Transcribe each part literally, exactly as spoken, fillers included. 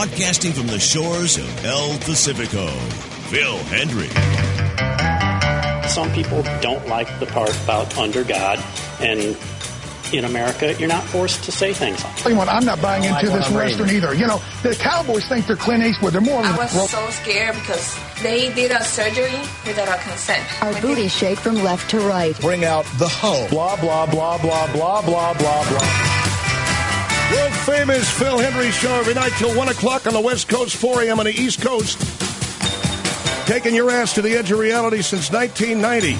broadcasting from the shores of El Pacifico, Phil Hendry. Some people don't like the part about under God, and in America, you're not forced to say things like that. I'm not buying into this Western either. You know, the Cowboys think they're Clint Eastwood. They're more... I was so scared because they did a surgery without our consent. Our booty shake from left to right. Bring out the hoe. Blah, blah, blah, blah, blah, blah, blah, blah. World famous Phil Hendry show every night till one o'clock on the West Coast, four a.m. on the East Coast. Taking your ass to the edge of reality since nineteen ninety.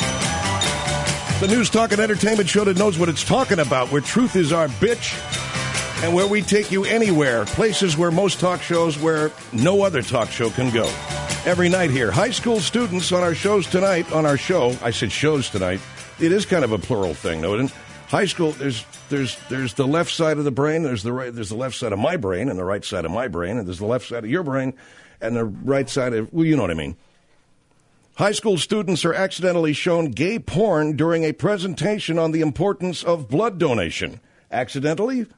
The news, talk, and entertainment show that knows what it's talking about, where truth is our bitch, and where we take you anywhere, places where most talk shows, where no other talk show can go. Every night here. High school students on our shows tonight, on our show, I said shows tonight, it is kind of a plural thing, though, isn't it? High school, there's there's there's the left side of the brain, there's the right, there's the left side of my brain, and the right side of my brain, and there's the left side of your brain, and the right side of, well, you know what I mean. High school students are accidentally shown gay porn during a presentation on the importance of blood donation. Accidentally?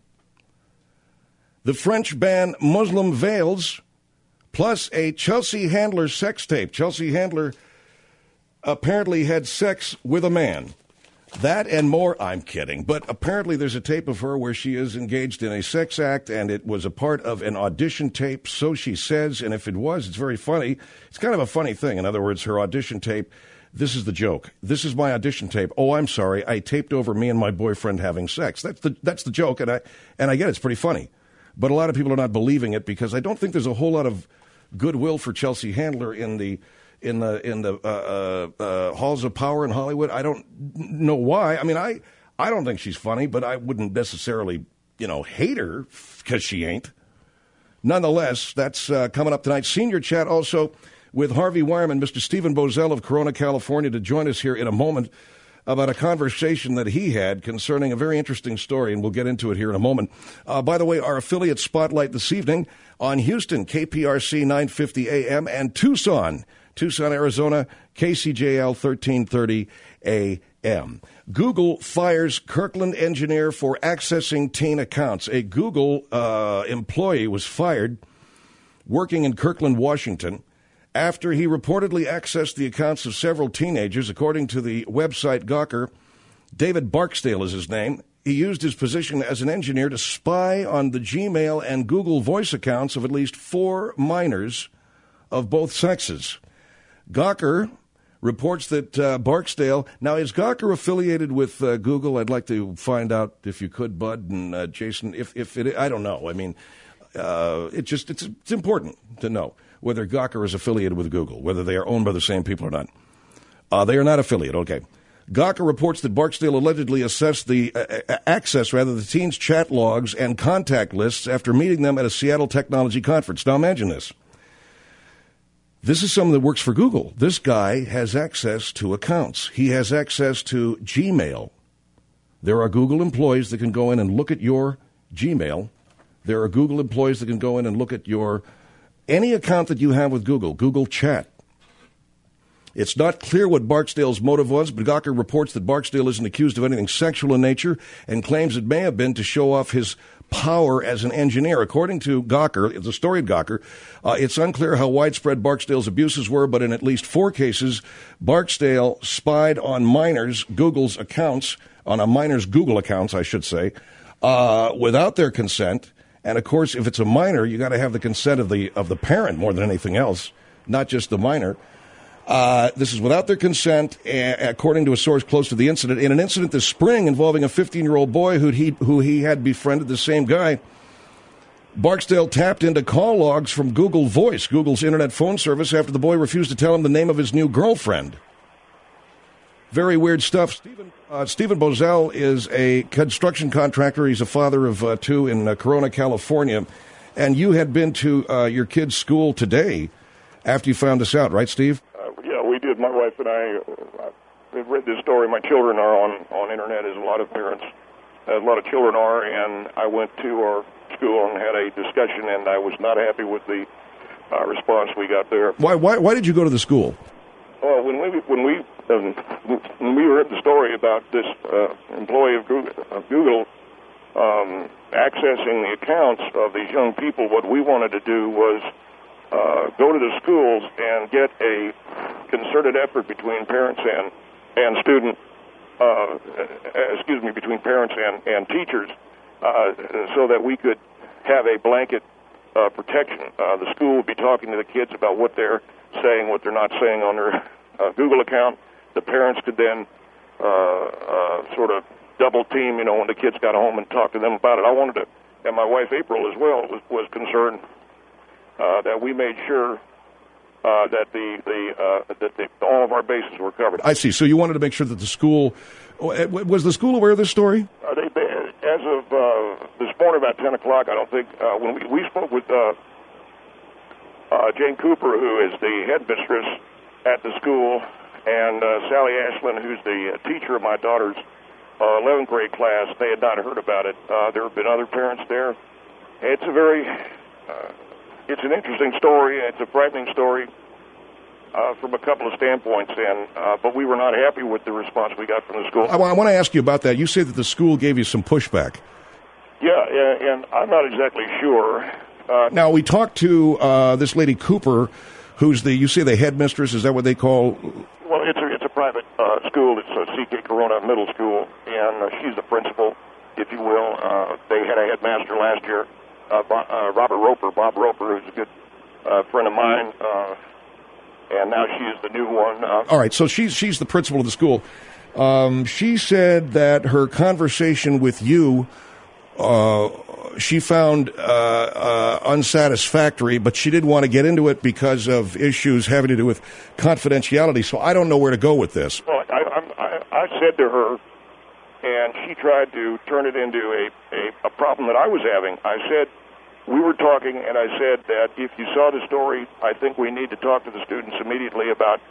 The French band Muslim Veils, plus a Chelsea Handler sex tape. Chelsea Handler apparently had sex with a man. That and more, I'm kidding. But apparently there's a tape of her where she is engaged in a sex act, and it was a part of an audition tape, so she says. And if it was, it's very funny. It's kind of a funny thing. In other words, her audition tape, this is the joke. This is my audition tape. Oh, I'm sorry. I taped over me and my boyfriend having sex. That's the that's the joke, and I and I get it. It's pretty funny. But a lot of people are not believing it because I don't think there's a whole lot of goodwill for Chelsea Handler in the in the in the uh, uh, uh, halls of power in Hollywood. I don't know why. I mean, I I don't think she's funny, but I wouldn't necessarily, you know, hate her because she ain't. Nonetheless, that's uh, coming up tonight. Senior chat also with Harvey Wireman, Mister Stephen Bozell of Corona, California, to join us here in a moment about a conversation that he had concerning a very interesting story, and we'll get into it here in a moment. Uh, by the way, our affiliate spotlight this evening on Houston, K P R C nine fifty A M, and Tucson, Tucson, Arizona, K C J L thirteen thirty A M. Google fires Kirkland engineer for accessing teen accounts. A Google uh, employee was fired working in Kirkland, Washington, after he reportedly accessed the accounts of several teenagers. According to the website Gawker, David Barksdale is his name. He used his position as an engineer to spy on the Gmail and Google Voice accounts of at least four minors of both sexes. Gawker reports that uh, Barksdale, now is Gawker affiliated with uh, Google? I'd like to find out if you could, Bud and uh, Jason, if, if it, I don't know. I mean, uh, it just, it's, it's important to know whether Gawker is affiliated with Google, whether they are owned by the same people or not. Uh, they are not affiliated, okay. Gawker reports that Barksdale allegedly assessed the uh, access, rather, the teens' chat logs and contact lists after meeting them at a Seattle technology conference. Now imagine this. This is someone that works for Google. This guy has access to accounts. He has access to Gmail. There are Google employees that can go in and look at your Gmail. There are Google employees that can go in and look at your any account that you have with Google, Google Chat. It's not clear what Barksdale's motive was, but Gawker reports that Barksdale isn't accused of anything sexual in nature and claims it may have been to show off his power as an engineer. According to Gawker, the story of Gawker, uh, it's unclear how widespread Barksdale's abuses were, but in at least four cases, Barksdale spied on minors' Google's accounts, on a minor's Google accounts, I should say, uh, without their consent. And of course, if it's a minor, you got to have the consent of the of the parent more than anything else, not just the minor. Uh, this is without their consent, uh, according to a source close to the incident. In an incident this spring involving a fifteen-year-old boy who he who he had befriended, the same guy, Barksdale tapped into call logs from Google Voice, Google's internet phone service, after the boy refused to tell him the name of his new girlfriend. Very weird stuff. Stephen, uh, Stephen Bozell is a construction contractor. He's a father of uh, two in uh, Corona, California. And you had been to uh, your kid's school today after you found this out, right, Steve? Uh, yeah, we did. My wife and I uh, read this story. My children are on, on internet, as a lot of parents, a lot of children are, and I went to our school and had a discussion, and I was not happy with the uh, response we got there. Why, why, why did you go to the school? Well, when we when we um, when we heard the story about this uh, employee of Google, of Google um, accessing the accounts of these young people, what we wanted to do was uh, go to the schools and get a concerted effort between parents and, and student, uh, excuse me, between parents and, and teachers, uh, so that we could have a blanket uh, protection. Uh, the school would be talking to the kids about what they're saying, what they're not saying on their uh, Google account. The parents could then uh, uh, sort of double team, you know, when the kids got home and talk to them about it. I wanted to, and my wife April as well was, was concerned uh, that we made sure uh, that the the uh, that the, all of our bases were covered. I see. So you wanted to make sure that the school was the school aware of this story? Uh, they, as of uh, this morning about ten o'clock, I don't think uh, when we, we spoke with uh, uh, Jane Cooper, who is the headmistress at the school, and uh, Sally Ashland, who's the uh, teacher of my daughter's uh, eleventh grade class. They had not heard about it. Uh, there have been other parents there. It's a very, uh, it's an interesting story. It's a frightening story uh, from a couple of standpoints, and uh, but we were not happy with the response we got from the school. I, I want to ask you about that. You say that the school gave you some pushback. Yeah, and, and I'm not exactly sure. Uh, now, we talked to uh, this lady Cooper, who's the, you say the headmistress, is that what they call? Well, it's a, it's a private uh, school. It's a C K Corona Middle School, and uh, she's the principal, if you will. Uh, they had a headmaster last year, uh, Bo- uh, Robert Roper, Bob Roper, who's a good uh, friend of mine, uh, and now she is the new one. Uh, All right, so she's, she's the principal of the school. Um, she said that her conversation with you, uh, she found uh, uh, unsatisfactory, but she didn't want to get into it because of issues having to do with confidentiality. So I don't know where to go with this. Well, I, I, I said to her, and she tried to turn it into a, a, a problem that I was having. I said, we were talking, and I said that if you saw the story, I think we need to talk to the students immediately about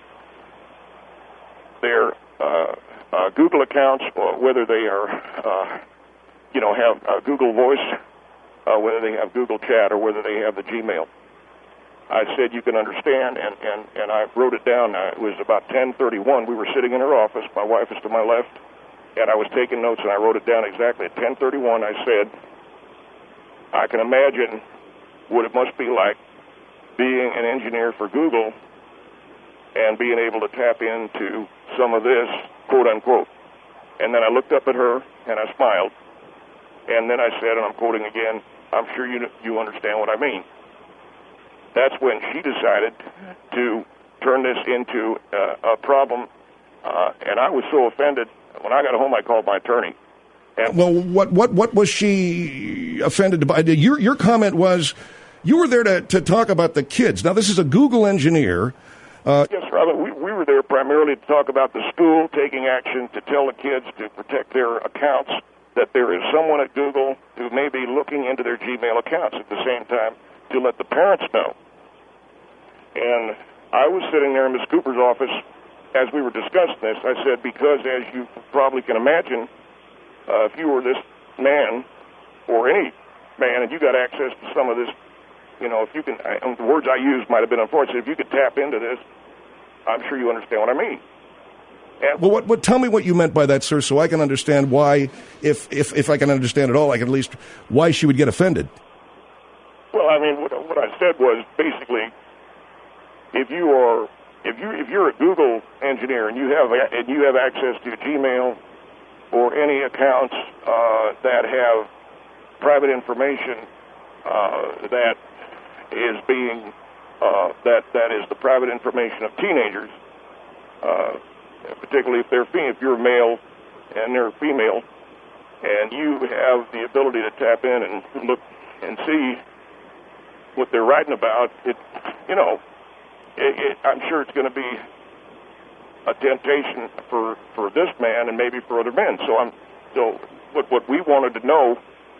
their uh, uh, Google accounts, or whether they are, uh, you know, have uh, Google Voice, uh, whether they have Google Chat, or whether they have the Gmail. I said, you can understand, and, and, and I wrote it down. Uh, it was about ten thirty-one. We were sitting in her office. My wife is to my left, and I was taking notes, and I wrote it down exactly. At ten thirty-one, I said, I can imagine what it must be like being an engineer for Google and being able to tap into some of this, quote, unquote. And then I looked up at her, and I smiled. And then I said, and I'm quoting again, I'm sure you you understand what I mean. That's when she decided to turn this into uh, a problem, uh, and I was so offended. When I got home, I called my attorney. And well, what what what was she offended by? Your your comment was you were there to, to talk about the kids. Now, this is a Google engineer. Uh, yes, Robert, we, we were there primarily to talk about the school taking action to tell the kids to protect their accounts, that there is someone at Google who may be looking into their Gmail accounts at the same time to let the parents know. And I was sitting there in Miz Cooper's office as we were discussing this. I said, because as you probably can imagine, uh, if you were this man or any man and you got access to some of this, you know, if you can, I, the words I used might have been unfortunate, if you could tap into this, I'm sure you understand what I mean. And well, what, what, tell me what you meant by that, sir, so I can understand why, if, if, if I can understand at all, I can at least, why she would get offended. Well, I mean, what, what I said was basically, if you are, if you if you're a Google engineer and you have and you have access to Gmail or any accounts uh, that have private information uh, that is being uh, that that is the private information of teenagers, uh, particularly if they're fe- if you're male and they're female, and you have the ability to tap in and look and see what they're writing about, it, you know, it, it, I'm sure it's going to be a temptation for, for this man and maybe for other men. So I'm so what what we wanted to know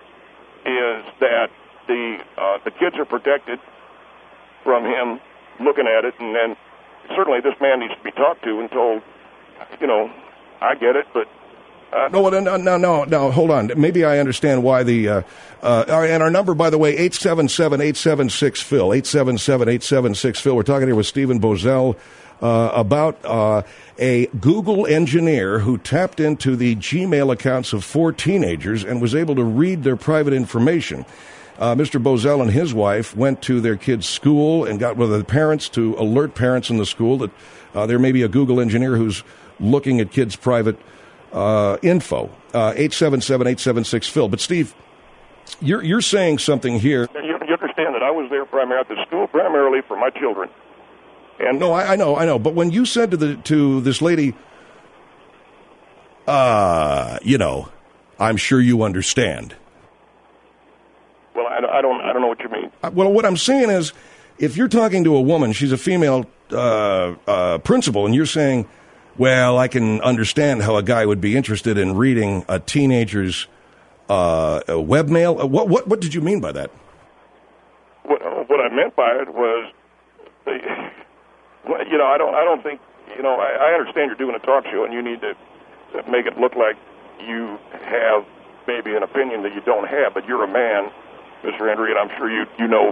is that the uh, the kids are protected from him looking at it, and then certainly this man needs to be talked to and told, you know, I get it, but. Uh, no, no, no, no, no, hold on. Maybe I understand why the, uh, uh, and our number, by the way, eight seven seven, eight seven six, Phil, eight seven seven, eight seven six, Phil. We're talking here with Stephen Boesel uh, about uh, a Google engineer who tapped into the Gmail accounts of four teenagers and was able to read their private information. Uh, Mister Bozell and his wife went to their kids' school and got with the parents to alert parents in the school that uh, there may be a Google engineer who's looking at kids' private uh, info. Uh, eight seven seven, eight seven six, Phil. But, Steve, you're, you're saying something here. You, you understand that I was there primarily at the school primarily for my children. And no, I, I know, I know. But when you said to the to this lady, uh, you know, I'm sure you understand. Well, I, I don't, I don't know what you mean. Well, what I'm saying is, if you're talking to a woman, she's a female uh, uh, principal, and you're saying, well, I can understand how a guy would be interested in reading a teenager's uh, webmail. What, what, what did you mean by that? What, what I meant by it was, the, you know, I don't, I don't think, you know, I, I understand you're doing a talk show, and you need to make it look like you have maybe an opinion that you don't have, but you're a man, Mister Henry, and I'm sure you you know.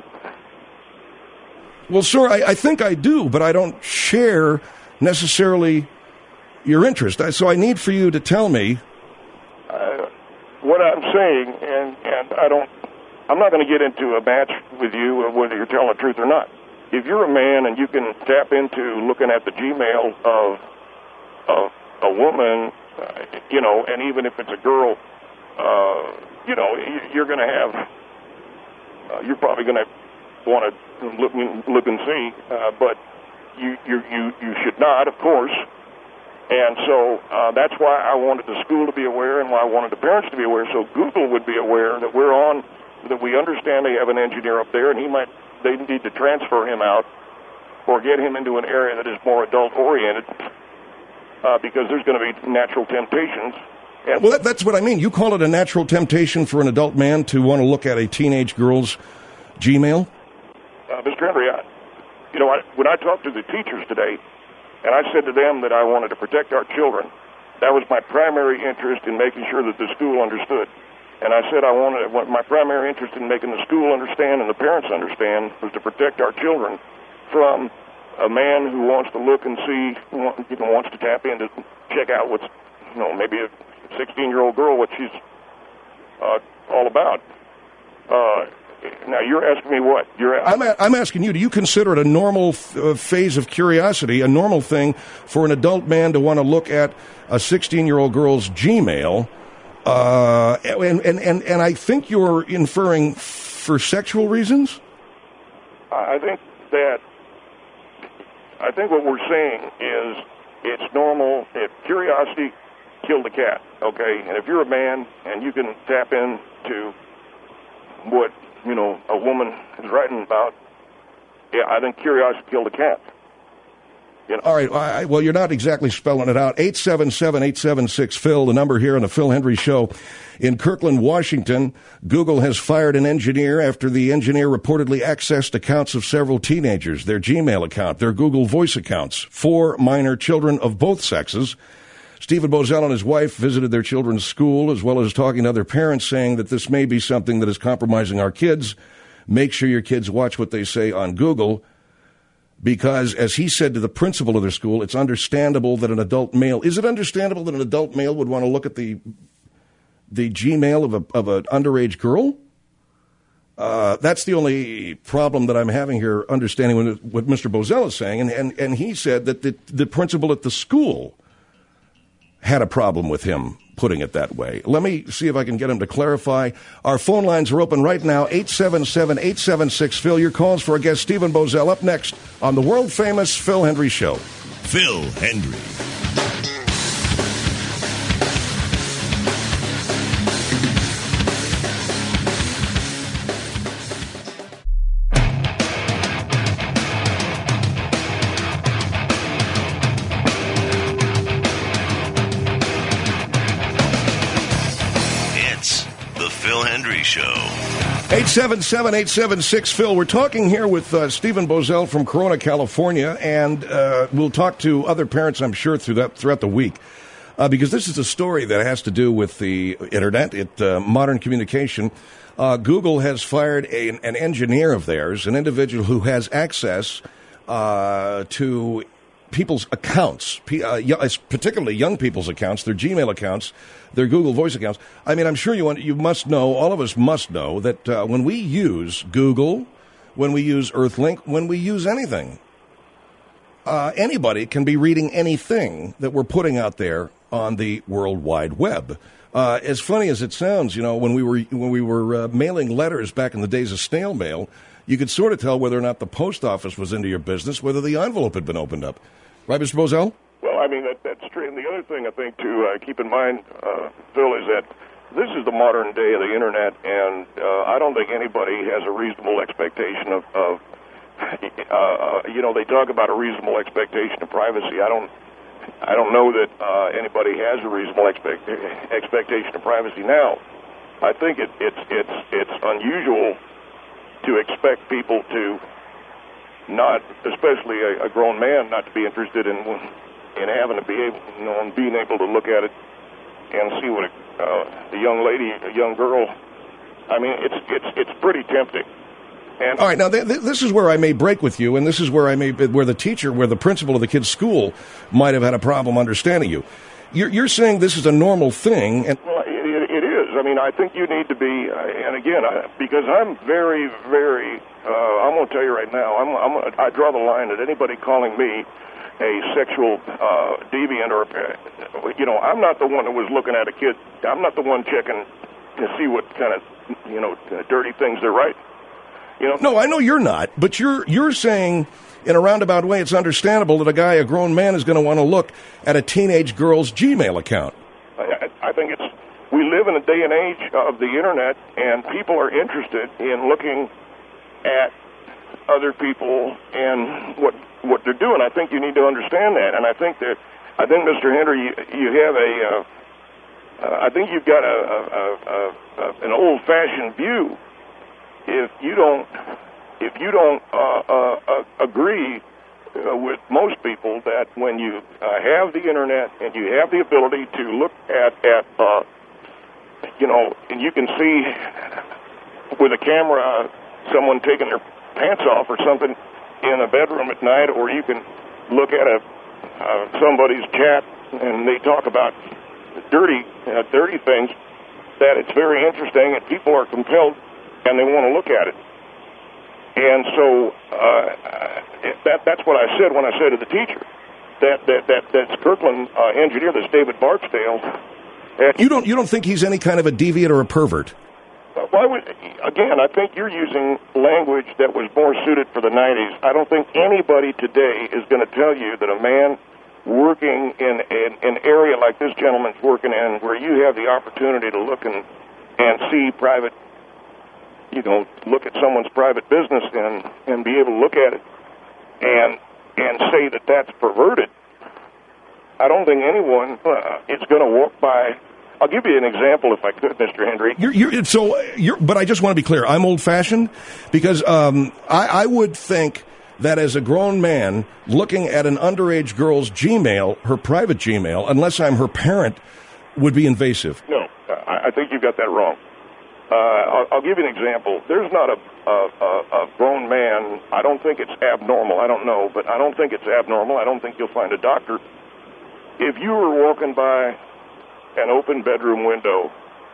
Well, sir, I, I think I do, but I don't share necessarily your interest. I, so I need for you to tell me. Uh, what I'm saying, and, and I don't, I'm not going to get into a match with you of whether you're telling the truth or not. If you're a man and you can tap into looking at the Gmail of, of a woman, uh, you know, and even if it's a girl, uh, you know, you're going to have, uh, you're probably going to want to look, look and see, uh, but you, you, you, you should not, of course. And so uh, that's why I wanted the school to be aware and why I wanted the parents to be aware, so Google would be aware that we're on, that we understand they have an engineer up there, and he might, they need to transfer him out or get him into an area that is more adult-oriented uh, because there's going to be natural temptations. And well, that, that's what I mean. You call it a natural temptation for an adult man to want to look at a teenage girl's Gmail? Uh, Mister Henry, I, you know, I, when I talked to the teachers today, and I said to them that I wanted to protect our children, that was my primary interest in making sure that the school understood. And I said I wanted, my primary interest in making the school understand and the parents understand was to protect our children from a man who wants to look and see, you know, wants to tap in to check out what's, you know, maybe a sixteen-year-old girl, what she's uh, all about. Uh, now, you're asking me what? You're I'm, a, I'm asking you, do you consider it a normal f- uh, phase of curiosity, a normal thing for an adult man to want to look at a sixteen-year-old girl's Gmail? Uh, and, and, and, and I think you're inferring for sexual reasons? I think that, I think what we're saying is it's normal. If curiosity killed the cat, okay? And if you're a man and you can tap into what, you know, a woman is writing about, yeah, I think curiosity killed the cat. You know? All right. I, well, you're not exactly spelling it out. eight seven seven, eight seven six, Phil, the number here on the Phil Hendry Show. In Kirkland, Washington, Google has fired an engineer after the engineer reportedly accessed accounts of several teenagers, their Gmail account, their Google Voice accounts, four minor children of both sexes. Stephen Bozell and his wife visited their children's school, as well as talking to other parents, saying that this may be something that is compromising our kids. Make sure your kids watch what they say on Google. Because, as he said to the principal of their school, it's understandable that an adult male, is it understandable that an adult male would want to look at the the Gmail of a of an underage girl? Uh, that's the only problem that I'm having here, understanding what, what Mister Bozell is saying. And, and, and he said that the, the principal at the school had a problem with him putting it that way. Let me see if I can get him to clarify. Our phone lines are open right now, eight seven seven, eight seven six, Phil. Your calls for our guest, Stephen Bozell, up next on the world-famous Phil Hendry Show. Phil Hendry. Show. eight seven seven, eight seven six, Phil. We're talking here with uh, Stephen Bozell from Corona, California, and uh, we'll talk to other parents, I'm sure, through that, throughout the week, uh, because this is a story that has to do with the Internet, it, uh, modern communication. Uh, Google has fired a, an engineer of theirs, an individual who has access uh, to people's accounts, uh, particularly young people's accounts, their Gmail accounts, their Google Voice accounts. I mean, I'm sure you you must know, all of us must know, that uh, when we use Google, when we use Earthlink, when we use anything, uh, anybody can be reading anything that we're putting out there on the World Wide Web. Uh, as funny as it sounds, you know, when we were when we were uh, mailing letters back in the days of snail mail, you could sort of tell whether or not the post office was into your business, whether the envelope had been opened up. Right, Mister Bozell? Well, I mean, that, that's true. And the other thing I think to uh, keep in mind, uh, Phil, is that this is the modern day of the Internet, and uh, I don't think anybody has a reasonable expectation of, of uh, you know, they talk about a reasonable expectation of privacy. I don't I don't know that uh, anybody has a reasonable expect, expectation of privacy now. I think it, it's it's it's unusual to expect people to not, especially a, a grown man, not to be interested in in having to be able, you know, and being able to look at it and see what a, uh, a young lady, a young girl. I mean, it's it's it's pretty tempting. And all right, now th- th- this is where I may break with you, and this is where I may, where the teacher, where the principal of the kid's school might have had a problem understanding you. You're, you're saying this is a normal thing, and well, it, it is. I mean, I think you need to be, uh, and again, I, because I'm very, very. Uh, I'm going to tell you right now, I'm, I'm gonna, I draw the line at anybody calling me a sexual uh, deviant, or you know, I'm not the one that was looking at a kid. I'm not the one checking to see what kind of, you know, dirty things they're writing. You know? No, I know you're not, but you're you're saying in a roundabout way it's understandable that a guy, a grown man, is going to want to look at a teenage girl's Gmail account. I, I think it's, we live in a day and age of the Internet, and people are interested in looking at other people and what what they're doing. I think you need to understand that, and I think that, I think, Mister Henry, you, you have a, uh, uh, I think you've got a, a, a, a an old-fashioned view. If you don't, if you don't uh, uh, uh, agree uh, with most people that when you uh, have the Internet and you have the ability to look at at uh, you know, and you can see with a camera someone taking their pants off or something in a bedroom at night, or you can look at a uh, somebody's chat and they talk about dirty, uh, dirty things, that it's very interesting and people are compelled. And they want to look at it. And so uh, that that's what I said when I said to the teacher, that that, that that's Kirkland uh, engineer, that's David Barksdale. At, you don't you don't think he's any kind of a deviant or a pervert? Why would, again, I think you're using language that was more suited for the nineties. I don't think anybody today is going to tell you that a man working in an, an area like this gentleman's working in, where you have the opportunity to look and, and see private, you know, look at someone's private business and, and be able to look at it and and say that that's perverted. I don't think anyone uh, is going to walk by. I'll give you an example, if I could, Mister Hendry. You're, you're, so, you're, but I just want to be clear. I'm old-fashioned because um, I, I would think that as a grown man looking at an underage girl's Gmail, her private Gmail, unless I'm her parent, would be invasive. No, I, I think you've got that wrong. Uh, I'll, I'll give you an example. There's not a, a, a grown man. I don't think it's abnormal. I don't know, but I don't think it's abnormal. I don't think you'll find a doctor. If you were walking by an open bedroom window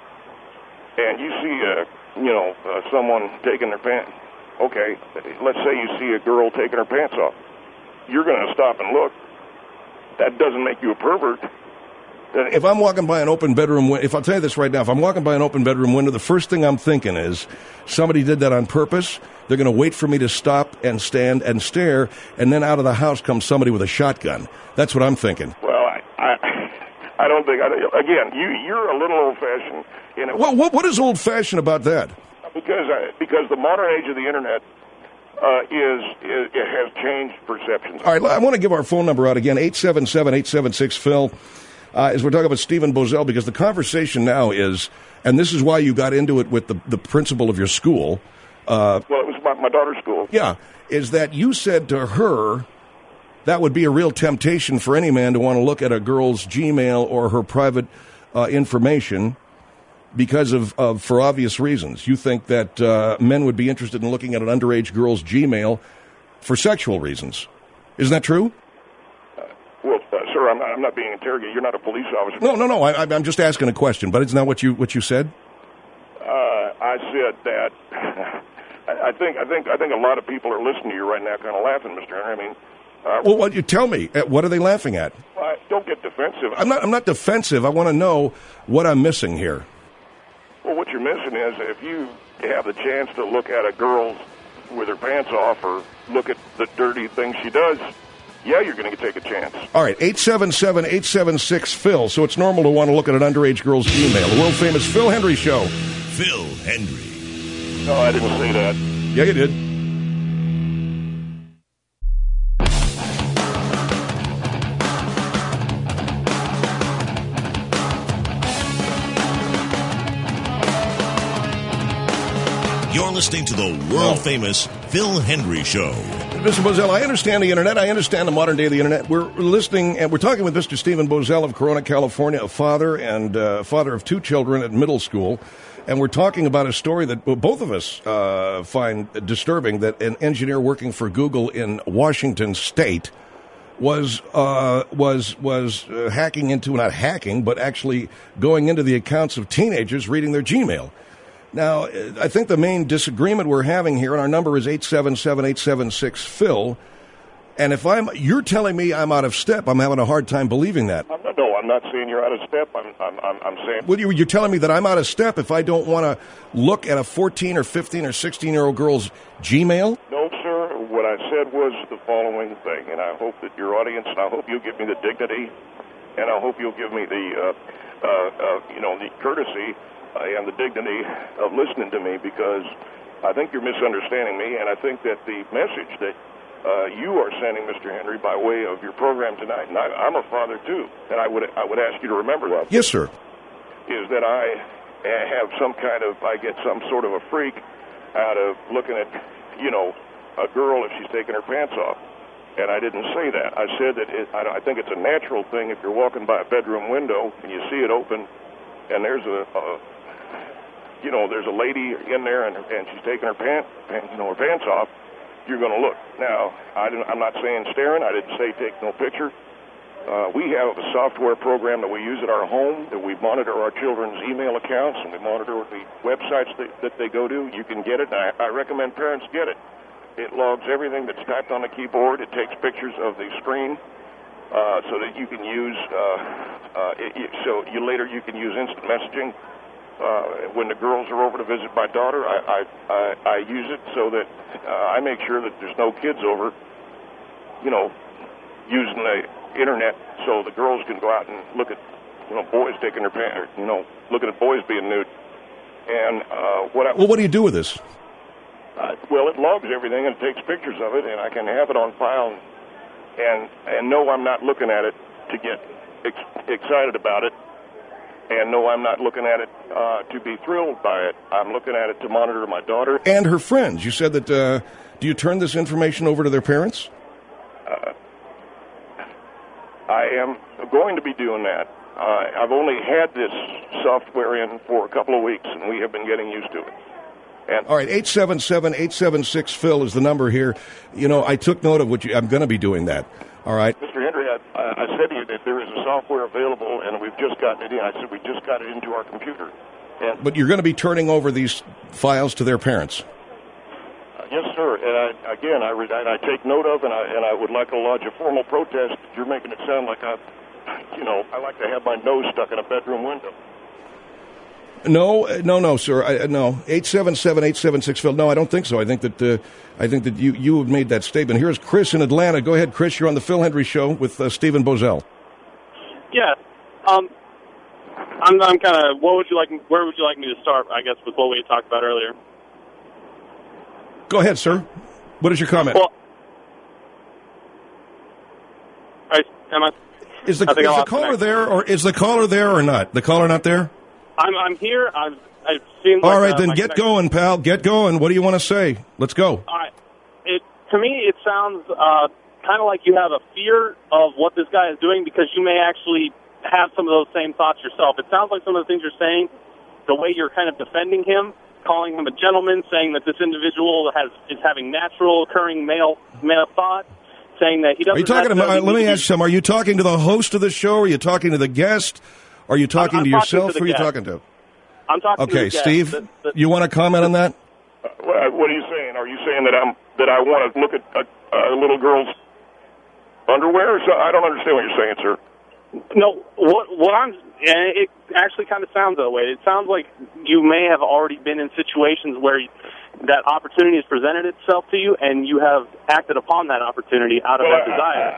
and you see a, you know, uh, someone taking their pants, okay, let's say you see a girl taking her pants off, you're going to stop and look. That doesn't make you a pervert. If I'm walking by an open bedroom window, if I'll tell you this right now, if I'm walking by an open bedroom window, the first thing I'm thinking is somebody did that on purpose. They're going to wait for me to stop and stand and stare, and then out of the house comes somebody with a shotgun. That's what I'm thinking. Well, I, I, I don't think. I, again, you, you're a little old-fashioned. You know. Well, what, what is old-fashioned about that? Because I, because the modern age of the Internet uh, is, is it has changed perceptions. All right, I want to give our phone number out again: eight seven seven, eight seven six, Phil. Uh, as we're talking about Stephen Bozell, because the conversation now is, and this is why you got into it with the, the principal of your school. Uh, well, it was my, my daughter's school. Yeah, is that you said to her that would be a real temptation for any man to want to look at a girl's Gmail or her private uh, information because of, of, for obvious reasons. You think that uh, men would be interested in looking at an underage girl's Gmail for sexual reasons. Isn't that true? sir, I'm not, I'm not being interrogated. You're not a police officer. No, no, no. I, I'm just asking a question, but it's not what you what you said. Uh, I said that. I, I think I think I think a lot of people are listening to you right now, kind of laughing, Mister Henry. I mean, uh, well, what you tell me? What are they laughing at? Uh, don't get defensive. I'm not. I'm not defensive. I want to know what I'm missing here. Well, what you're missing is if you have the chance to look at a girl with her pants off or look at the dirty things she does, yeah, you're going to take a chance. All right, eight seven seven, eight seven six, Phil. So it's normal to want to look at an underage girl's email. The world-famous Phil Hendry Show. Phil Hendry. No, I didn't say that. Yeah, you did. You're listening to the world-famous Phil Hendry Show. Mister Bozell, I understand the Internet. I understand the modern day of the Internet. We're listening, and we're talking with Mister Stephen Bozell of Corona, California, a father and uh, father of two children at middle school. And we're talking about a story that both of us uh, find disturbing, that an engineer working for Google in Washington State was uh, was was uh, hacking into, not hacking, but actually going into the accounts of teenagers, reading their Gmail. Now, I think the main disagreement we're having here, and our number is eight seven seven, eight seven six, Phil. And if I'm, you're telling me I'm out of step, I'm having a hard time believing that. I'm not, no, I'm not saying you're out of step. I'm, I'm, I'm, I'm saying. Well, you, you're telling me that I'm out of step if I don't want to look at a fourteen or fifteen or sixteen year old girl's Gmail? No, sir. What I said was the following thing, and I hope that your audience, and I hope you'll give me the dignity, and I hope you'll give me the, uh, uh, uh, you know, the courtesy. Uh, and the dignity of listening to me, because I think you're misunderstanding me, and I think that the message that uh, you are sending, Mister Henry, by way of your program tonight, and I, I'm a father too, and I would I would ask you to remember that. Yes, sir. Is that I have some kind of, I get some sort of a freak out of looking at, you know, a girl if she's taking her pants off. And I didn't say that. I said that it, I, I think it's a natural thing if you're walking by a bedroom window and you see it open, and there's a, a you know, there's a lady in there and, and she's taking her pant, you know, her pants off, you're going to look. Now, I didn't, I'm not saying staring. I didn't say take no picture. Uh, we have a software program that we use at our home, that we monitor our children's email accounts, and we monitor the websites that, that they go to. You can get it, and I, I recommend parents get it. It logs everything that's typed on the keyboard. It takes pictures of the screen uh, so that you can use, uh, uh, it, it, so you later you can use instant messaging. Uh, when the girls are over to visit my daughter, I, I, I, I use it so that uh, I make sure that there's no kids over, you know, using the internet, so the girls can go out and look at, you know, boys taking their pants, you know, looking at boys being nude. And uh, what I... Well, what do you do with this? Uh, well, it logs everything and takes pictures of it, and I can have it on file and, and know I'm not looking at it to get ex- excited about it. And no, I'm not looking at it uh, to be thrilled by it. I'm looking at it to monitor my daughter. And her friends. You said that, uh, do you turn this information over to their parents? Uh, I am going to be doing that. Uh, I've only had this software in for a couple of weeks, and we have been getting used to it. And all right, eight seven seven, eight seven six, Phil is the number here. You know, I took note of what you, I'm going to be doing that. All right. Mister Henry, I, I said to you that there is a software available, and we've just gotten it in. I said we just got it into our computer. And but you're going to be turning over these files to their parents? Uh, yes, sir. And I, again, I, re- and I take note of, and I, and I would like to lodge a formal protest. You're making it sound like I, you know, I like to have my nose stuck in a bedroom window. No, no, no, sir. I, no, eight seven seven, eight seven six, Phil. No, I don't think so. I think that uh, I think that you, you have made that statement. Here's Chris in Atlanta. Go ahead, Chris. You're on the Phil Hendry Show with uh, Stephen Bozell. Yeah, um, I'm, I'm kind of. What would you like? Where would you like me to start? I guess with what we talked about earlier. Go ahead, sir. What is your comment? Well, I, am I? Is the, I is the caller there, or is the caller there or not? The caller not there? I'm I'm here. I've I've seen. All like, right, uh, then get connection. going, pal. Get going. What do you want to say? Let's go. All right. It to me, it sounds uh, kind of like you have a fear of what this guy is doing because you may actually have some of those same thoughts yourself. It sounds like some of the things you're saying, the way you're kind of defending him, calling him a gentleman, saying that this individual has is having natural occurring male male thought. To saying that he doesn't. Are you talking to? necessarily Let me need to ask you something. Are you talking to the host of the show? Are you talking to the guest? Are you talking I'm- to I'm yourself? talking to the Who are you guest. talking to? I'm talking to Okay, the guest. Steve, The- the- you want to comment on that? Uh, what are you saying? Are you saying that I'm that I want to look at a, a little girl's underwear? So I don't understand what you're saying, sir. No, what what I'm and it actually kind of sounds that way. It sounds like you may have already been in situations where you, that opportunity has presented itself to you, and you have acted upon that opportunity out of Well, that I- desire.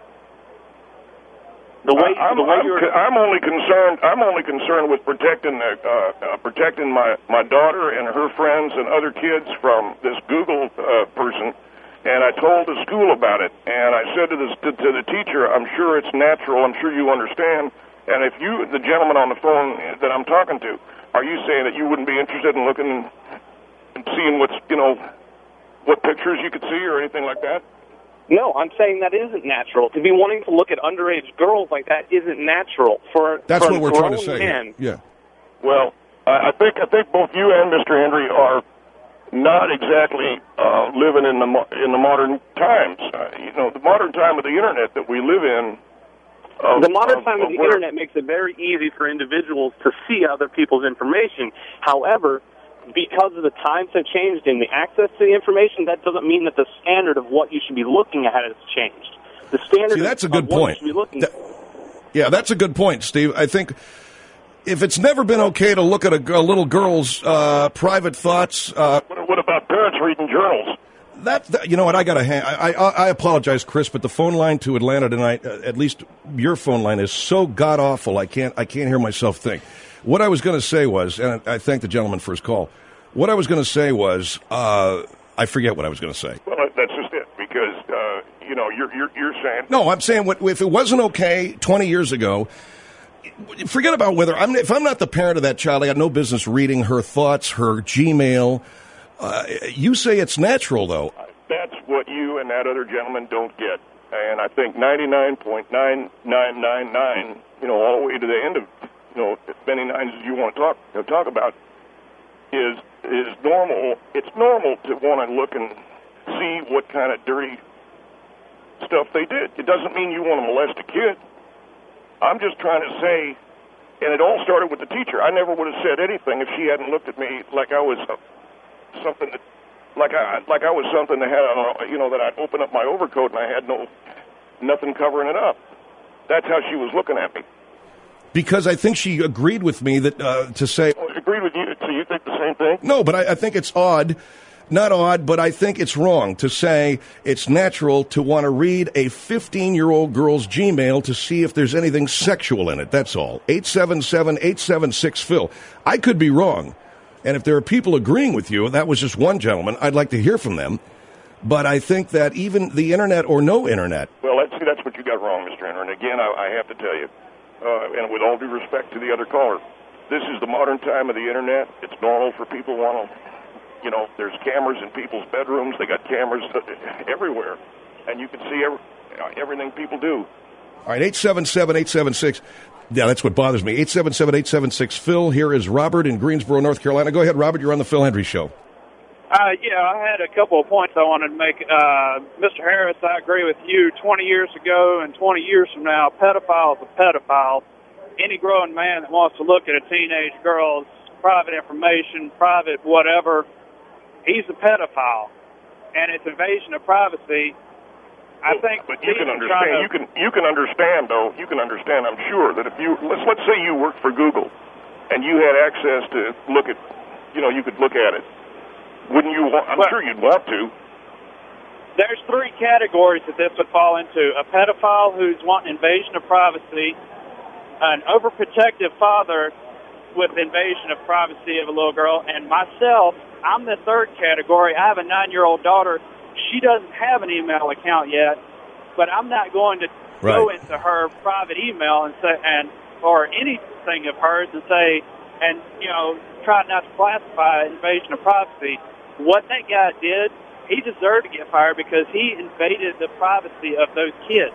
The way I'm, the way I'm, you're I'm only concerned. I'm only concerned with protecting the, uh, uh, protecting my my daughter and her friends and other kids from this Google uh, person. And I told the school about it, and I said to the to, to the teacher, "I'm sure it's natural. I'm sure you understand." And if you, the gentleman on the phone that I'm talking to, are you saying that you wouldn't be interested in looking and seeing what's you know what pictures you could see or anything like that? No, I'm saying that isn't natural. To be wanting to look at underage girls like that isn't natural for That's for what a we're trying to grown say. man. Yeah. Well, I I think I think both you and Mister Henry are not exactly uh, living in the mo- in the modern times. Uh, you know, the modern time of the internet that we live in. Of, The modern of, time of of the where- internet makes it very easy for individuals to see other people's information. However, because of the times have changed and the access to the information, that doesn't mean that the standard of what you should be looking at has changed. The standard See, that's a of good what point. you should be looking That- yeah, that's a good point, Steve. I think if it's never been okay to look at a, g- a little girl's uh, private thoughts, uh, What, what about parents reading journals? that, that you know what I got to hang. I, I I apologize, Chris, but the phone line to Atlanta tonight, uh, at least your phone line, is so god awful. I can't I can't hear myself think. What I was going to say was, and I, I thank the gentleman for his call. What I was going to say was, uh, I forget what I was going to say. Well, that's just it. Because uh, you know, you're you're you're saying No, I'm saying what, if it wasn't okay twenty years ago, forget about whether I'm. If I'm not the parent of that child, I got no business reading her thoughts, her Gmail. Uh, you say it's natural, though. that's what you and that other gentleman don't get. And I think ninety-nine point nine nine nine nine, you know, all the way to the end of, you know, as many nines as you want to talk you know, talk about, is is normal. It's normal to want to look and see what kind of dirty stuff they did. It doesn't mean you want to molest a kid. I'm just trying to say, and it all started with the teacher. I never would have said anything if she hadn't looked at me like I was something that, like I like I was something that had, you know, that I'd open up my overcoat and I had no nothing covering it up. That's how she was looking at me. Because I think she agreed with me that uh, to say. Oh, agreed with you. So you think the same thing? No, but I, I think it's odd. Not odd, but I think it's wrong to say it's natural to want to read a fifteen-year-old girl's Gmail to see if there's anything sexual in it. That's all. eight seven seven, eight seven six, Phil. I could be wrong. And if there are people agreeing with you, that was just one gentleman, I'd like to hear from them. But I think that even the Internet or no Internet. Well, let's see, that's what you got wrong, Mister Henry. And again, I, I have to tell you, uh, and with all due respect to the other caller, this is the modern time of the Internet. It's normal for people to want to, you know, there's cameras in people's bedrooms. They got cameras everywhere. And you can see every, everything people do. All right, eight seven seven, eight seven six. Yeah, that's what bothers me. eight seven seven, eight seven six, Phil. Here is Robert in Greensboro, North Carolina. Go ahead, Robert. You're on the Phil Hendry Show. Uh, yeah, I had a couple of points I wanted to make. Uh, Mister Harris, I agree with you. twenty years ago and twenty years from now, pedophile is a pedophile. Any grown man that wants to look at a teenage girl's private information, private whatever, he's a pedophile. And it's invasion of privacy. I think, but you can understand. To, you can you can understand though. You can understand. I'm sure that if you let's let's say you worked for Google, and you had access to look at, you know, you could look at it. Wouldn't you want? I'm well, sure you'd want to. There's three categories that this would fall into: a pedophile who's wanting invasion of privacy, an overprotective father with invasion of privacy of a little girl, and myself. I'm the third category. I have a nine-year-old daughter. She doesn't have an email account yet, but I'm not going to right. go into her private email and say, and or anything of hers and say, and you know, try not to classify invasion of privacy. What that guy did, he deserved to get fired because he invaded the privacy of those kids.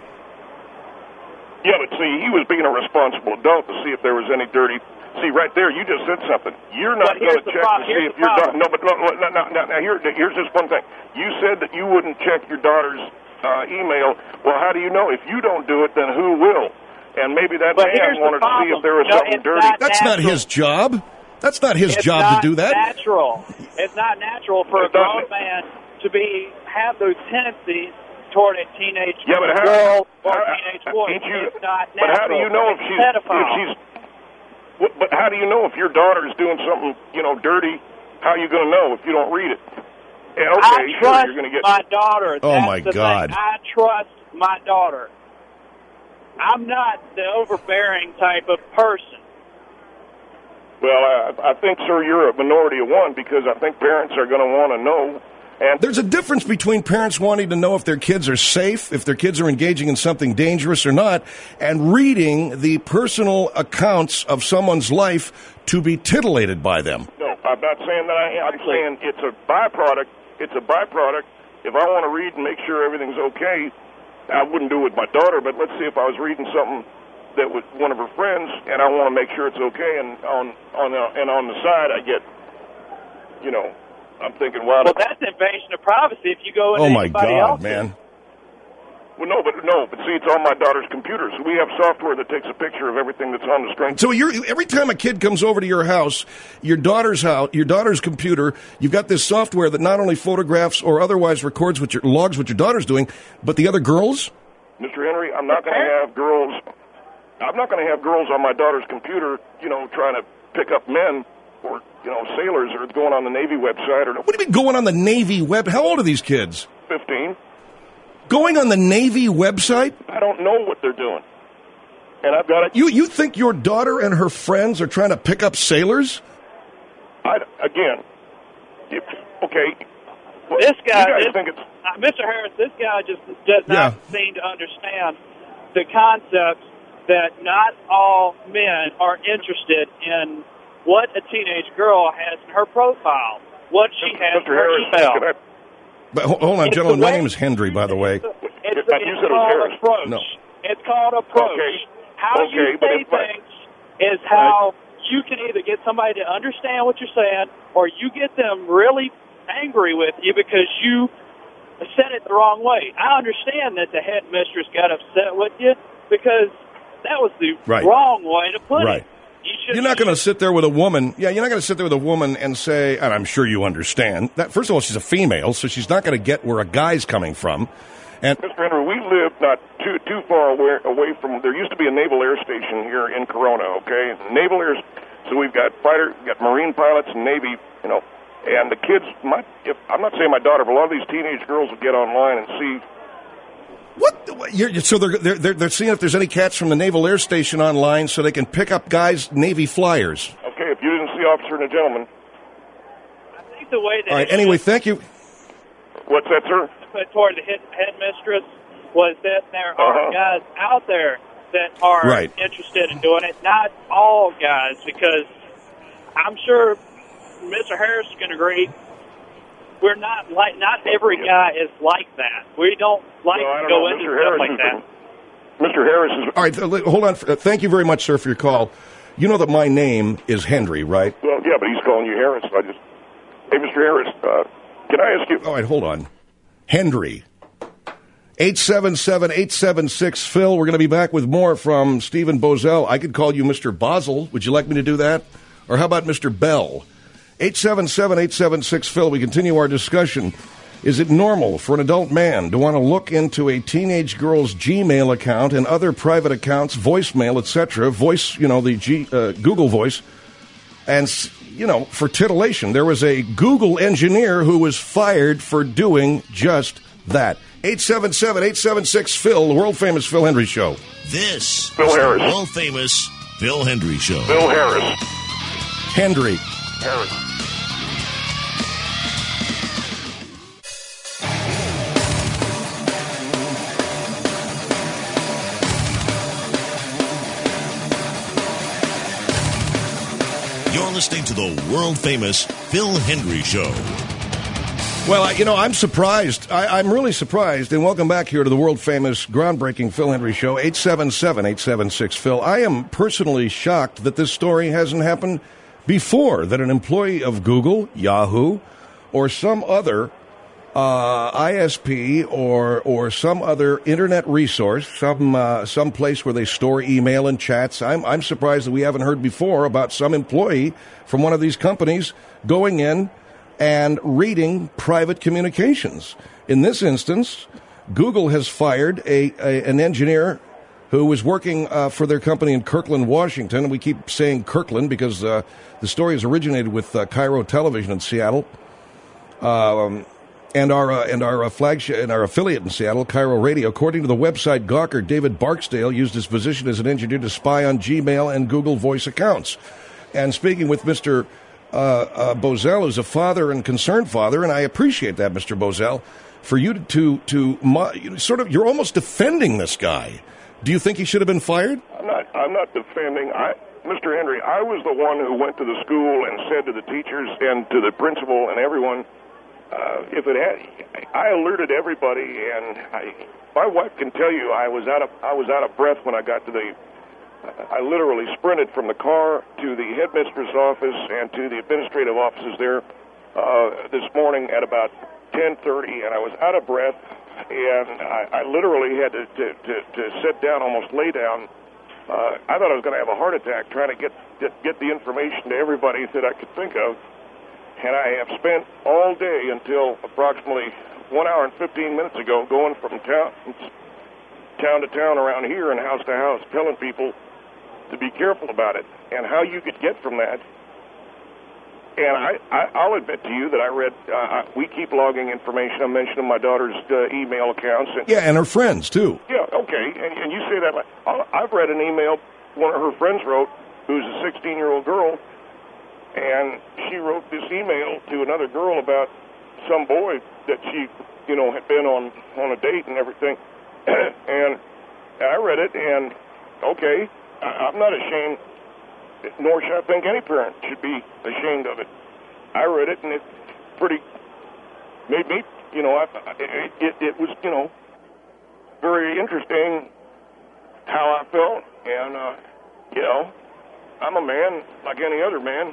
Yeah, but see, he was being a responsible adult to see if there was any dirty. See, right there, you just said something. You're not going to check problem. to see here's if your daughter. No, but no, no, no, no, no. Now, here, here's just one thing. You said that you wouldn't check your daughter's uh, email, well, how do you know? If you don't do it, then who will? And maybe that But man here's the wanted to see problem. if there was No, something it's dirty. not That's not natural. his job. That's not his It's job not to do that. Natural. It's not natural for It a grown doesn't. man to be have those tendencies toward a teenage Yeah, but how, girl or how- teenage boy. ain't you, It's not but natural. how do you know if It's she's, pedophile. if she's what- but how do you know if your daughter's doing something, you know, dirty? How are you going to know if you don't read it? And okay, I sure, trust you're going to get. my daughter. Oh, That's my the God. thing. I trust my daughter. I'm not the overbearing type of person. Well, I, I think, sir, you're a minority of one because I think parents are going to want to know. And There's a difference between parents wanting to know if their kids are safe, if their kids are engaging in something dangerous or not, and reading the personal accounts of someone's life to be titillated by them. no, I'm not saying that I am. I'm saying it's a byproduct. It's a byproduct. If I want to read and make sure everything's okay, I wouldn't do it with my daughter, but let's see if I was reading something that was one of her friends, and I want to make sure it's okay, and on on the, and on the side I get, you know, I'm thinking, wow. Well, that's invasion of privacy if you go into Oh, my anybody God, else's. man. Well, no, but no, but see, it's on my daughter's computer, so we have software that takes a picture of everything that's on the screen. So you're, every time a kid comes over to your house, your daughter's house, your daughter's computer, you've got this software that not only photographs or otherwise records what your logs what your daughter's doing, but the other girls. Mister Henry, I'm not going to have girls. I'm not going to have girls on my daughter's computer, you know, trying to pick up men or, you know, sailors or going on the Navy website or What do you mean going on the Navy web? How old are these kids? fifteen. Going on the Navy website? I don't know what they're doing, and I've got to. You you think your daughter and her friends are trying to pick up sailors? I, again, if, okay. Well, This guy, you guys this, think it's uh, Mister Harris, this guy just does not Yeah. seem to understand the concept that not all men are interested in what a teenage girl has in her profile, what she has in Mister her Harris. email. Can I, But ho- hold on, It's gentlemen. the My way- name is Hendry, by the way. It's, it's, You it's said it was called Harris. approach. No. It's called approach. Okay. How Okay, you but say if I- things is how you can either get somebody to understand what you're saying or you get them really angry with you because you said it the wrong way. I understand that the headmistress got upset with you because that was the Right. wrong way to put Right. it. You should, You're not going to sit there with a woman. Yeah, you're not going to sit there with a woman and say, and I'm sure you understand that. First of all, she's a female, so she's not going to get where a guy's coming from. And Mister Henry, we live not too too far away, away from. There used to be a naval air station here in Corona. Okay, naval air. So we've got fighter, we've got Marine pilots and Navy. You know, and the kids. My, if, I'm not saying my daughter, but a lot of these teenage girls will get online and see. what? the- what- You're, so they're, they're they're they're seeing if there's any cats from the Naval Air Station online, so they can pick up guys Navy flyers. Okay, if you didn't see Officer and a Gentleman, I think the way that All right. it Anyway, should thank you. what's that, sir? put toward the head, headmistress was that there are Uh-huh. guys out there that are Right. interested in doing it. Not all guys, because I'm sure Mister Harris can agree. We're not like not every guy is like that. We don't like Well, I to don't go know. into Mister stuff Harris like is that. the- Mister Harris is. All right. th- li- Hold on. Uh, Thank you very much, sir, for your call. You know that my name is Hendry, right? Well, yeah, but he's calling you Harris. I just. Hey, Mister Harris, uh, can I ask you? All right. Hold on. Hendry. eight seven seven, eight seven six, Phil. We're going to be back with more from Stephen Bozell. I could call you Mister Basel. Would you like me to do that? Or how about Mister Bell? eight seven seven, eight seven six, Phil. We continue our discussion. Is it normal for an adult man to want to look into a teenage girl's Gmail account and other private accounts, voicemail, et cetera, voice, you know, the G, uh, Google voice, and, you know, for titillation? There was a Google engineer who was fired for doing just that. eight seven seven, eight seven six, Phil, the world-famous Phil Hendry Show. This Phil is Harris. the world-famous Phil Hendry Show. Bill Harris. Hendry. Harris. You're listening to the world-famous Phil Hendry Show. Well, I, you know, I'm surprised. I, I'm really surprised. And welcome back here to the world-famous, groundbreaking Phil Hendry Show, eight seven seven, eight seven six, Phil. I am personally shocked that this story hasn't happened before, that an employee of Google, Yahoo, or some other uh, I S P or or some other internet resource, some uh, some place where they store email and chats. I'm I'm surprised that we haven't heard before about some employee from one of these companies going in and reading private communications. In this instance, Google has fired a, a an engineer who was working uh, for their company in Kirkland, Washington. And we keep saying Kirkland because uh, the story has originated with uh, Cairo Television in Seattle, um, and our uh, and our uh, flagship and our affiliate in Seattle, Cairo Radio. According to the website Gawker, David Barksdale used his position as an engineer to spy on Gmail and Google Voice accounts. And speaking with Mister Uh, uh, Bozell, who's a father and concerned father, and I appreciate that, Mister Bozell, for you to to, to mo- sort of you're almost defending this guy. Do you think he should have been fired? I'm not. I'm not defending. I, Mister Henry, I was the one who went to the school and said to the teachers and to the principal and everyone, uh, if it had, I alerted everybody, and I, my wife can tell you, I was out of I was out of breath when I got to the. I literally sprinted from the car to the headmistress' office and to the administrative offices there uh, this morning at about ten thirty, and I was out of breath. And I, I literally had to, to, to, to sit down, almost lay down. Uh, I thought I was going to have a heart attack trying to get, get get the information to everybody that I could think of. And I have spent all day until approximately one hour and fifteen minutes ago going from town, town to town around here and house to house telling people to be careful about it and how you could get from that. And I, I, I'll admit to you that I read, uh, we keep logging information. I'm mentioning my daughter's uh, email accounts. And, yeah, and her friends, too. Yeah, okay. And, and you say that. Like, I've read an email one of her friends wrote, who's a sixteen-year-old girl, and she wrote this email to another girl about some boy that she, you know, had been on, on a date and everything. And I read it, and, okay, I, I'm not ashamed, nor should I think any parent should be ashamed of it. I read it, and it pretty made me, you know, I, it, it, it was, you know, very interesting how I felt. And, uh, you know, I'm a man like any other man,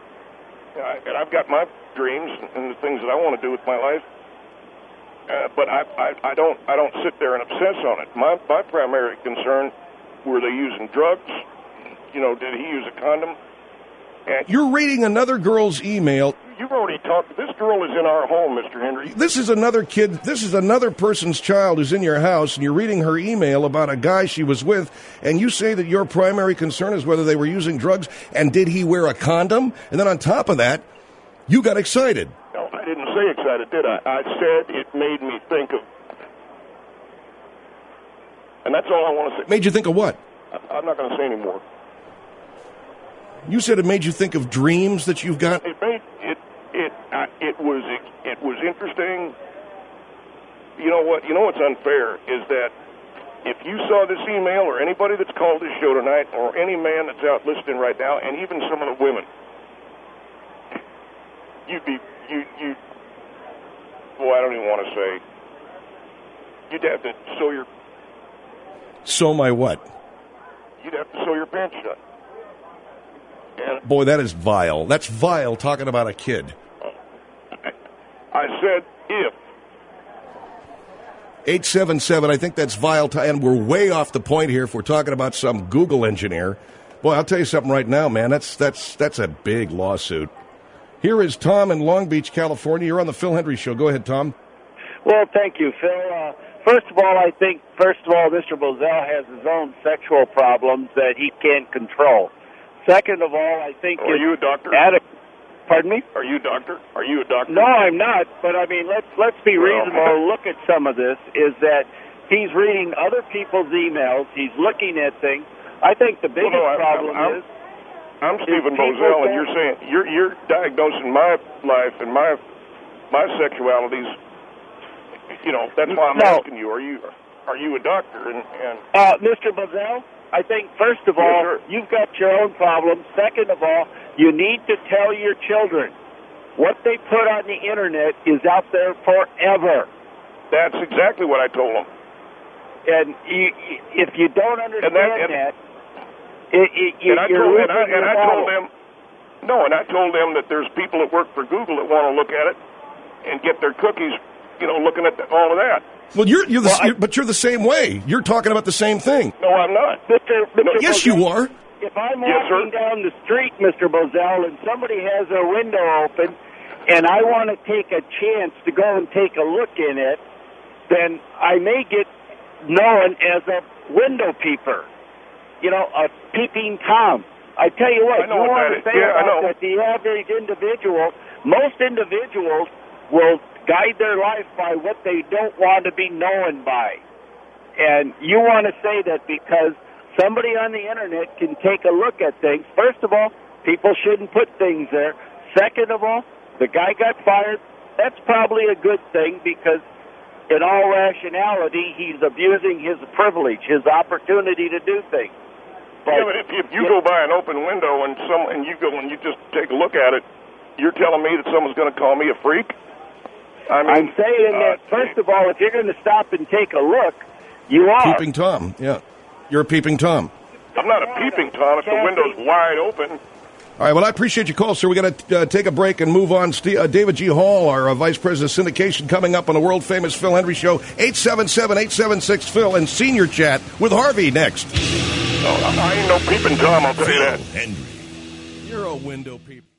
and I've got my dreams and the things that I want to do with my life. Uh, but I, I, I don't, I don't sit there and obsess on it. My, my primary concern: were they using drugs? You know, did he use a condom? And you're reading another girl's email. You've already talked. This girl is in our home, Mister Henry. This is another kid. This is another person's child who's in your house, and you're reading her email about a guy she was with, and you say that your primary concern is whether they were using drugs, and did he wear a condom? And then on top of that, you got excited. No, I didn't say excited, did I? I said it made me think of, and that's all I want to say. Made you think of what? I, I'm not going to say anymore. You said it made you think of dreams that you've got. It made it it uh, it was it, it was interesting. You know what? You know what's unfair is that if you saw this email, or anybody that's called this show tonight, or any man that's out listening right now, and even some of the women, you'd be you you. Boy, I don't even want to say. You'd have to sew your. Sew my what? You'd have to sew your pants shut. And boy, that is vile. That's vile, talking about a kid. I said if. eight seven seven, I think that's vile, t- and we're way off the point here if we're talking about some Google engineer. Boy, I'll tell you something right now, man. That's that's that's a big lawsuit. Here is Tom in Long Beach, California. You're on the Phil Hendry Show. Go ahead, Tom. Well, thank you, Phil. Uh, first of all, I think, first of all, Mister Bozell has his own sexual problems that he can't control. Second of all, I think... Are you a doctor? Adi- Pardon me? Are you a doctor? Are you a doctor? No, I'm not. But, I mean, let's let's be reasonable and look at some of this, is that he's reading other people's emails. He's looking at things. I think the biggest well, no, I'm, problem I'm, is... I'm Stephen Bozell, and you're saying... You're, you're diagnosing my life and my my sexualities. You know, that's why I'm no. asking you. Are you are you a doctor? And, and uh, Mister Bozell, I think, first of all, yes, you've got your own problems. Second of all, you need to tell your children what they put on the Internet is out there forever. That's exactly what I told them. And you, if you don't understand and that, and, that, it, it, you, and I you're told, and I, losing and your I told model. them, no, and I told them that there's people that work for Google that want to look at it and get their cookies you know, looking at all of that. Well, you're, you're the, Well, I- you're, but you're the same way. You're talking about the same thing. No, I'm not. Mister Mister No, Yes, Bozell, you are. If I'm Yes, sir. walking down the street, Mister Bozell, and somebody has their window open, and I want to take a chance to go and take a look in it, then I may get known as a window peeper. You know, a peeping Tom. I tell you what, I know you what want that to is. say Yeah, I about know. that the average individual, most individuals will guide their life by what they don't want to be known by. And you want to say that because somebody on the internet can take a look at things. First of all, people shouldn't put things there. Second of all, the guy got fired. That's probably a good thing because in all rationality, he's abusing his privilege, his opportunity to do things. But, Yeah, but if, if you go by an open window and some and you go and you just take a look at it, you're telling me that someone's going to call me a freak? I mean, I'm saying uh, that, first of all, if you're going to stop and take a look, you are. Peeping Tom. Yeah. You're a peeping Tom. I'm not a peeping Tom if the window's wide open. All right, well, I appreciate your call, sir. We're going to uh, take a break and move on. Steve, uh, David G. Hall, our uh, Vice President of Syndication, coming up on the world-famous Phil Hendry Show. eight seven seven, eight seven six, Phil and Senior Chat with Harvey next. No, I ain't no peeping Tom, I'll tell you that. Phil Hendry. You're a window peep.